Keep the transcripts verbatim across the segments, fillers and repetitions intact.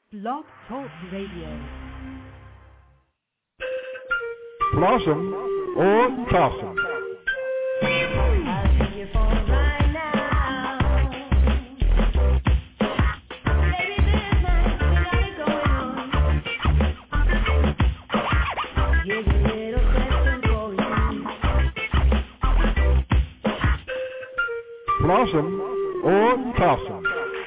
Blog Talk Radio. Blossom or Blossom. Blossom or Blossom.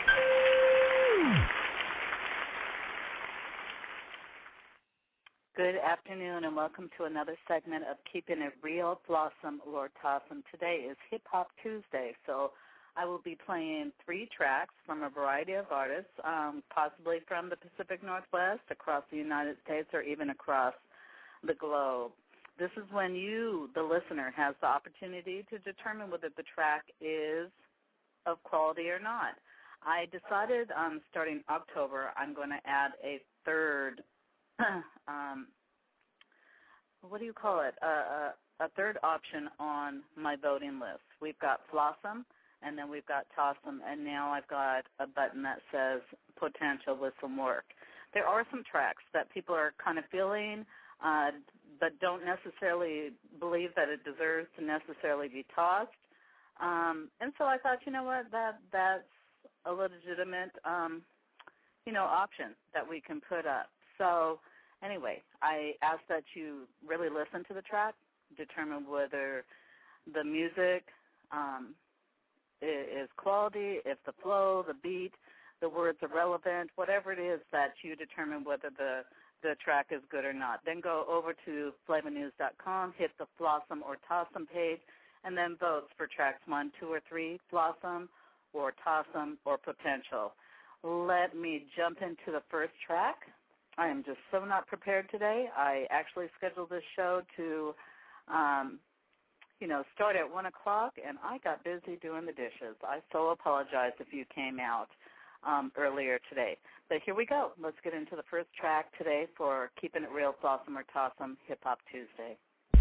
Good afternoon and welcome to another segment of Keeping It Real, Blossom or Blossom. Today is Hip Hop Tuesday, so I will be playing three tracks from a variety of artists, um, possibly from the Pacific Northwest, across the United States, or even across the globe. This is when you, the listener, has the opportunity to determine whether the track is of quality or not. I decided um, starting October I'm going to add a third um, what do you call it, a, a, a third option on my voting list. We've got Blossom, and then we've got Tossum, and now I've got a button that says Potential with some work. There are some tracks that people are kind of feeling, uh, but don't necessarily believe that it deserves to necessarily be tossed. Um, and so I thought, you know what, that that's a legitimate, um, you know, option that we can put up. So anyway, I ask that you really listen to the track, determine whether the music um, is quality, if the flow, the beat, the words are relevant, whatever it is that you determine whether the, the track is good or not. Then go over to flavor news dot com, hit the Blossom or Tossum page, and then vote for tracks one, two, or three, Blossom or Tossum or Potential. Let me jump into the first track. I am just so not prepared today. I actually scheduled this show to, um, you know, start at one o'clock, and I got busy doing the dishes. I so apologize if you came out um, earlier today. But here we go. Let's get into the first track today for Keeping It Real, Blossom or Tossum, Hip Hop Tuesday.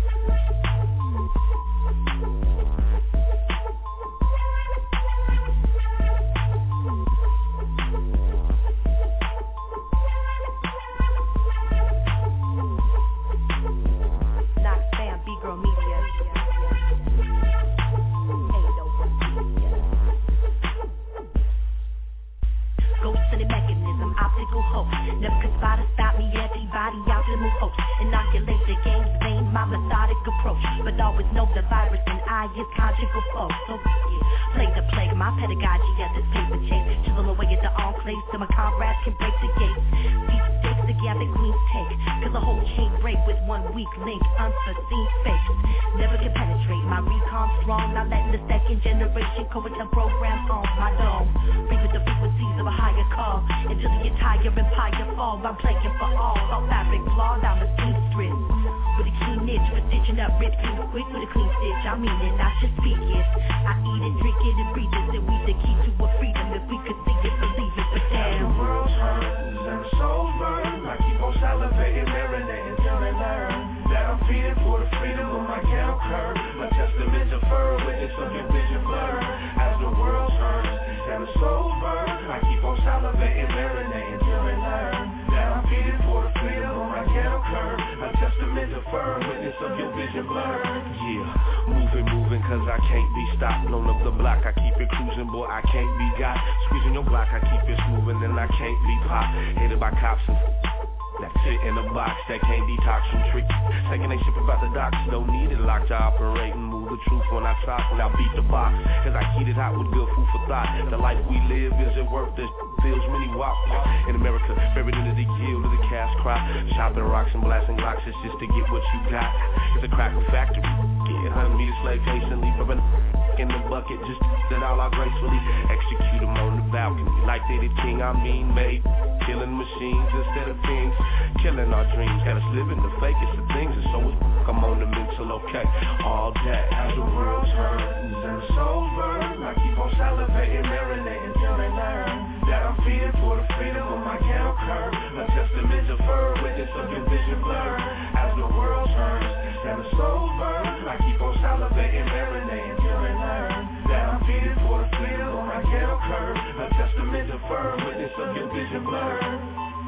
Never could spot or stop me, everybody out to move hopes. Inoculate the game's vain, my methodic approach. But always know the virus and I is conjugal foe. So yeah, play the plague, my pedagogy at this paper chase. Chisel away at the enclave so my comrades can break the gates. These stakes together queens take, cause the whole chain break with one weak link, unforeseen fakes. Never can penetrate, my recon strong. Not letting the second generation coattail program on my dome. Breathe with the frequencies of a higher call until the entire empire fall. I'm playing for all, all fabric flaw down the seamstress with a keen itch for stitching up ribs clean quick with a clean stitch. I mean it, not just speak it. I eat it, drink it, and breathe it. And we the key to a freedom. If we could see it, believe it. But damn, the world's hurt and the soul's burn. I keep on salivating, marinating till they learn that I'm feeding for the freedom of my cattle curve. A testament to fur, witness of your vision blur. As the world's hurt and the soul's burn, I keep on salivating, marinating till they learn that I'm feeding for the freedom of my cattle curve. A testament to fur, witness of your vision blur. Yeah, moving, moving, cause I can't be stopped. Blown up the block, I keep it cruising, boy, I can't be got. Squeezing your block, I keep it smoothing, and I can't be popped. Hated by cops and that fit in a box that can't detox from tricks. Taking they ship about the docks, don't need it locked to operate and move the truth when I talk. Now beat the box, cause I heat it hot with good food for thought. The life we live, is it worth this? Feels many wop. In America, buried into the yield of the cash crop. Shopping rocks and blasting blocks, it's just to get what you got. It's a cracker factory. Get one hundred meters slave patiently, rubbing in the bucket, just it all out gracefully. Execute them on the balcony, like they the king, I mean made. Killing machines instead of things. Killing our dreams, got us living the fakest of things. And so it's come on the mental, okay, all that. As the world's hurt and the soul's burn, I keep on salivating, marinating till they learn that I'm feeding for the freedom of my cattle curve. A testament to fur, witness of your vision blur. As the world's hurt and the soul's burn, I keep on salivating, marinating till they learn that I'm feeding for the freedom of my cattle curve. A testament to fur, witness of your vision blur.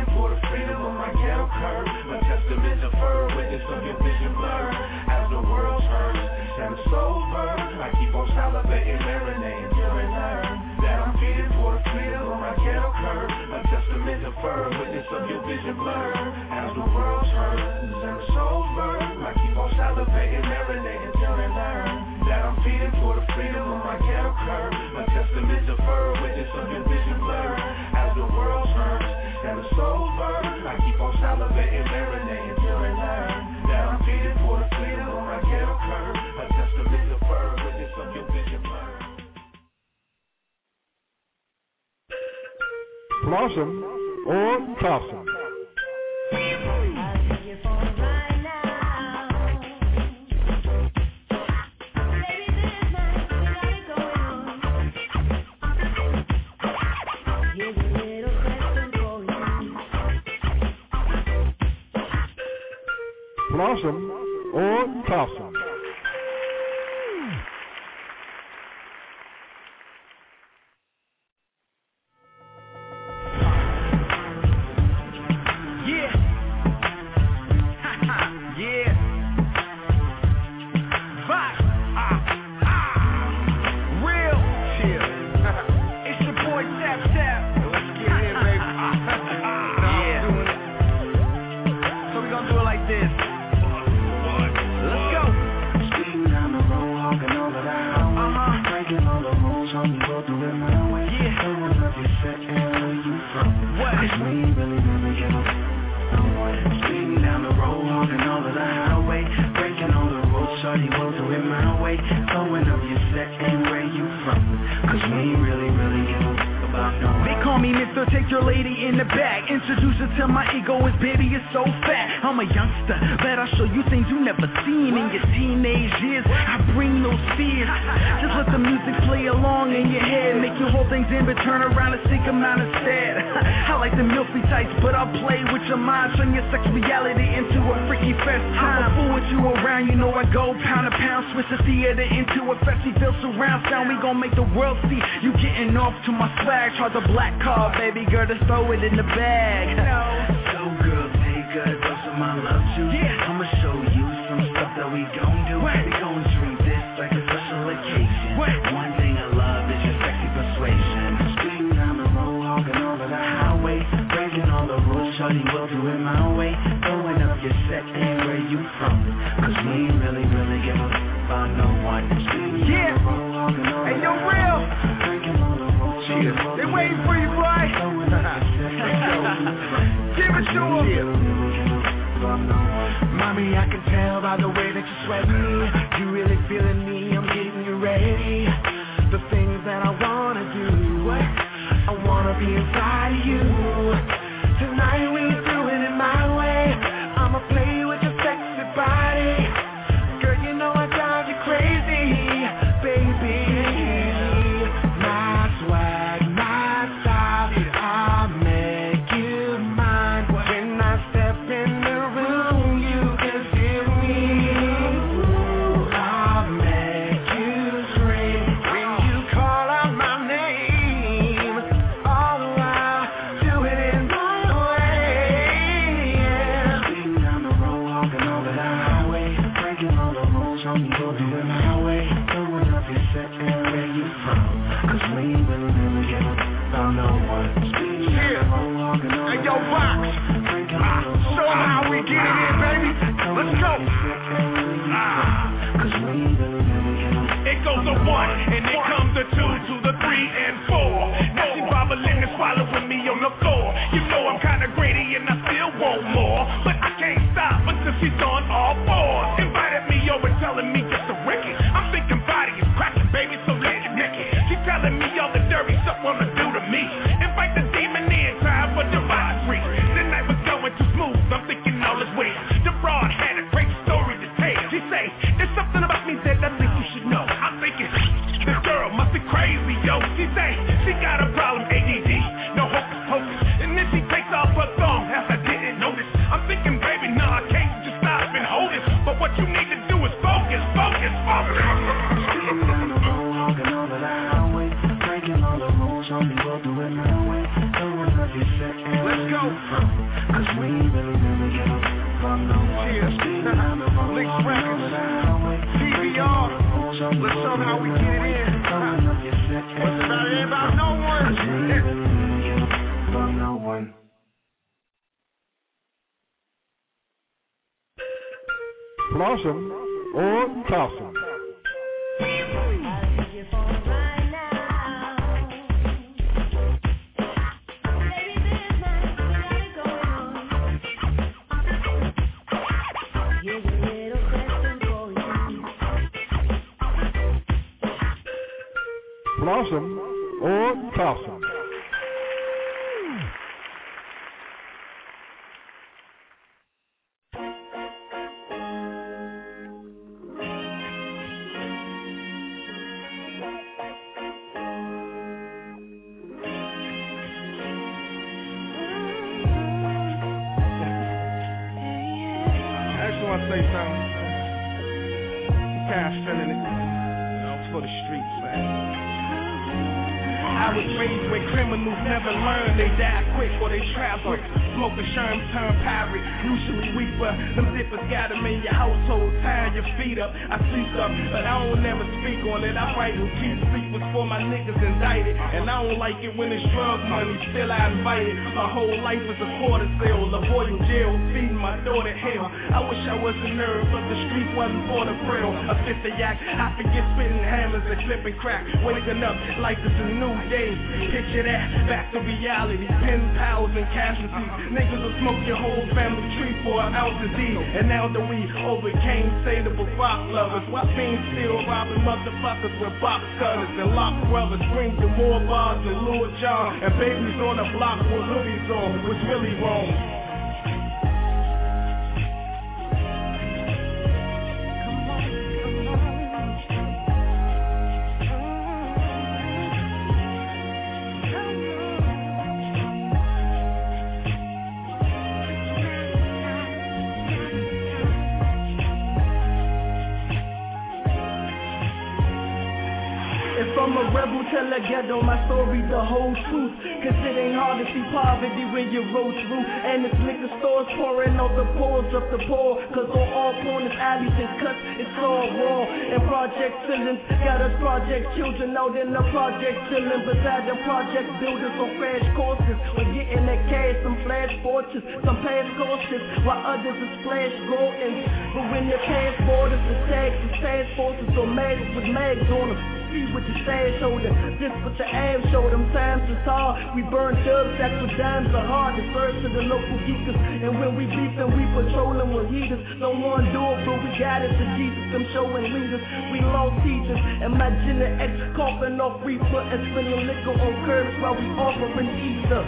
feeding for the freedom of my ghetto curve. A testament to fur, witness of your vision blur. As the world turns and the soul burns, I keep on salivating, marinating till I learn that I'm feeding for the freedom of my ghetto curve. A testament to fur, witness of your vision blur. As the world turns and the soul burns, I keep on salivating, marinating till I learn that I'm feeding for the freedom of my ghetto curve. A testament to fur, witness of your vision blur. As the world turns and the soul burns, I keep on salivating, marinating till I learn that I'm feeding for the freedom of my ghetto curve. A testament to fur, witness of your vision blur. Blossom or Blossom. Blossom or Blossom. In the bag. So good, pay good, dose of my love juice. Yeah. I'ma show you some stuff that we gon' do. What? We gon' treat this like a special occasion. What? One thing I love is your sexy persuasion. Speeding down the road, hogging over the highway, breaking all the rules, shorty will do it my way. Throwing up your set and where you from, cause we ain't really, really give a about no one. Speeding yeah. down the road, hogging over hey, yo, the real. Breaking all the rules, shorty will they waiting for you, boy. Give it to him. Mommy, I can tell by the way that you sweat me. You really feeling me, I'm getting you ready. The things that I wanna do, I wanna be inside of you. Tonight we do it in my way. I'ma play with your sexy body. Girl, you know I drive you crazy, baby. My swag, my style, I make you mine. When I step in the room, you can feel me. I make you scream when you call out my name. All the while, do it in my way. Yeah. Speeding down the road, walking over the highway, breaking all the rules, homie, go do it my way. Throwing up your set and where you from, cause we ain't really, really give a about no one. Speeding down the road, walking over the highway. Hey, yo, Box, ah, show them how we get it in, baby. Let's go. Ah. It goes a one, and it comes a two, to the three and four. Now she bobbling and following me on the floor. You know I'm kinda greedy and I still want more, but I can't stop until she's on all fours. Invited me over, telling me just to wreck it. I'm thinking body is cracking, baby, so let it neck it. She's telling me all the dirty stuff wanna do to me. Invite the demon in, time for debauchery. The night was going too smooth, I'm thinking all is well. The broad had a great story to tell. She say, there's something about me that I think you should know. I'm thinking, this girl must be crazy, yo. She say, Cause we ain't really never give a fuck no one. Licks Records, T V R, let's show how we get it in. What's about it about no one? Fuck no one. Blossom or Blossom. Blossom or Blossom. Say something. Cash feeling it. You know, it's for the streets, man. I was raised where criminals never learn. They die quick or they travel. Smoke a sherm, turn pirate. Usually weeper. Them dippers got them in your household. Tying your feet up. I sleep up, but I don't never speak on it. I write and keep sleepers for my niggas indicted. And I don't like it when it's drug money. Still I invite it. My whole life is a quarter sale. Avoiding jail, feeding my daughter hell. I wish I was a nerve, but the street wasn't for the frill. A fifth of yak, I forget spitting hammers and clipping crack. Waking up like it's a new day. Picture that, back to reality. Pen pals and casualties. Niggas will smoke your whole family tree for an ounce of D. And now that we overcame sateable rock lovers, why fiends still robbing motherfuckers with box cutters and lock brothers? Bring to more bars than Lord John. And babies on the block with hoodies on. What's really wrong? I'm a rebel, tell a ghetto my story, the whole truth. Cause it ain't hard to see poverty when you roll through. And it's liquor stores pouring out the pores of the poor. Cause on all corners, alleys and cuts, it's all raw. And project ceilings, got us project children out in the project chillin'. Beside the project builders on crash courses. We're getting that cash, some flash fortunes, some past courses, while others is flash golden. But when they pass borders, the tags, the task forces, so mags with mags on them. With your sad shoulder, just with the abs show them times is hard. We burn dubs, that's what dimes are hard. The first to the local geekers, and when we beefin', we patrolin' with heaters. Don't wanna do it, but we got it to Jesus. Them showing leaders, we lost teachers. Imagine the ex coughing off reefer and spilling liquor on curbs while we offering Easter.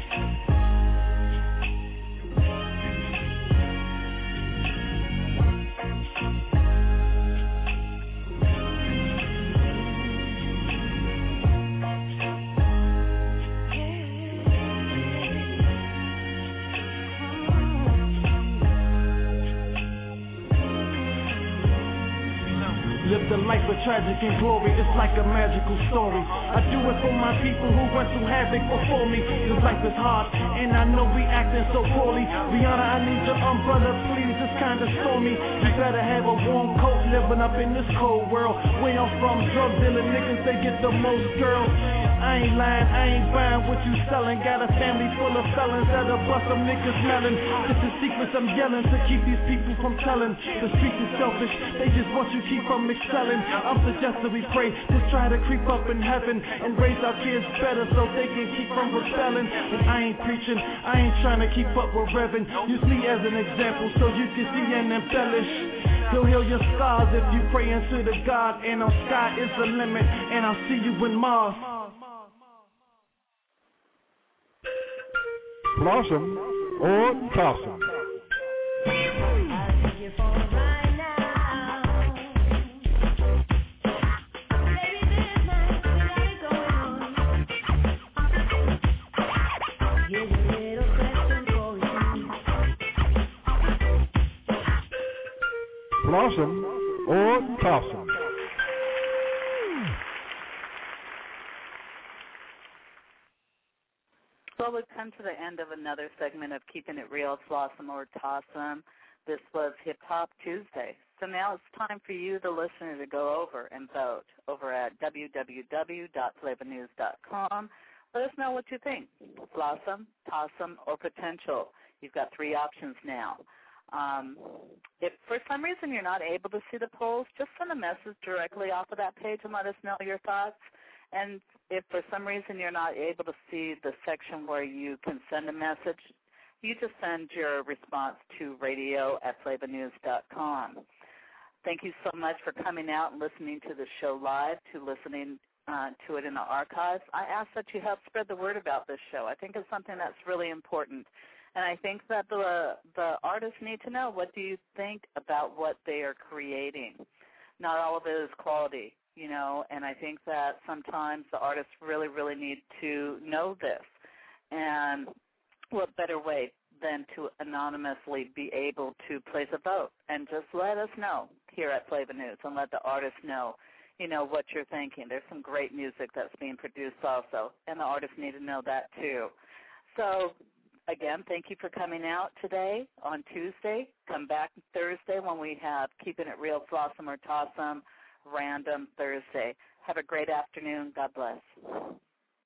Live the life of tragic and glory, it's like a magical story. I do it for my people who went through havoc before me. This life is hard, and I know we acting so poorly. Rihanna, I need your umbrella, please, it's kinda stormy. You better have a warm coat living up in this cold world. Where I'm from, drug dealing niggas, they get the most girls. I ain't lying, I ain't buying what you selling. Got a family full of felons that'll bust some niggas melon. It's the secrets I'm yelling to keep these people from telling. The streets is selfish, they just want you to keep from excelling. I'm suggesting we pray, just try to creep up in heaven and raise our kids better so they can keep from rebelling. And I ain't preaching, I ain't trying to keep up with Reverend. Use me as an example so you can see and embellish. He'll heal your scars if you pray into the God. And our sky is the limit, and I'll see you in Mars. Blossom or Blossom. Blossom or Blossom. Well, we've kind come to the end of another segment of Keeping It Real, Flossom or Tossum. This was Hip Hop Tuesday. So now it's time for you, the listener, to go over and vote over at w w w dot flavor news dot com. Let us know what you think. Flossom, Tossum, or Potential. You've got three options now. Um, if for some reason you're not able to see the polls, just send a message directly off of that page and let us know your thoughts. And if for some reason you're not able to see the section where you can send a message, you just send your response to radio at flavor news dot com. Thank you so much for coming out and listening to the show live, to listening uh, to it in the archives. I ask that you help spread the word about this show. I think it's something that's really important. And I think that the the artists need to know, what do you think about what they are creating? Not all of it is quality, you know, and I think that sometimes the artists really, really need to know this. And what better way than to anonymously be able to place a vote and just let us know here at Flavor News and let the artists know, you know, what you're thinking. There's some great music that's being produced also, and the artists need to know that too. So, again, thank you for coming out today on Tuesday. Come back Thursday when we have Keeping It Real, Flossom or Tossum, Random Thursday. Have a great afternoon. God bless.